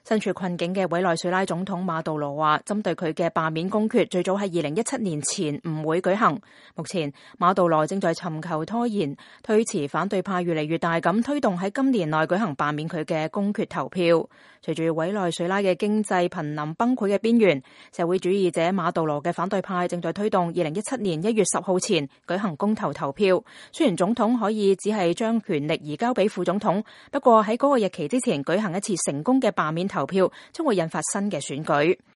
身處困境嘅委內瑞拉總統馬杜羅話，針對佢嘅罷免公決，最早喺2017年前唔會舉行。目前馬杜羅正在尋求拖延、推遲反對派越嚟越大咁推動喺今年內舉行罷免佢嘅公決投票。隨住委內瑞拉嘅經濟瀕臨崩潰嘅邊緣，社會主義者馬杜羅嘅反對派正在推動2017年1月10號前舉行公投投票。雖然總統可以只係將權力移交俾副總統，不過喺嗰個日期之前舉行一次成功嘅罷免投票，將會引發新嘅選舉。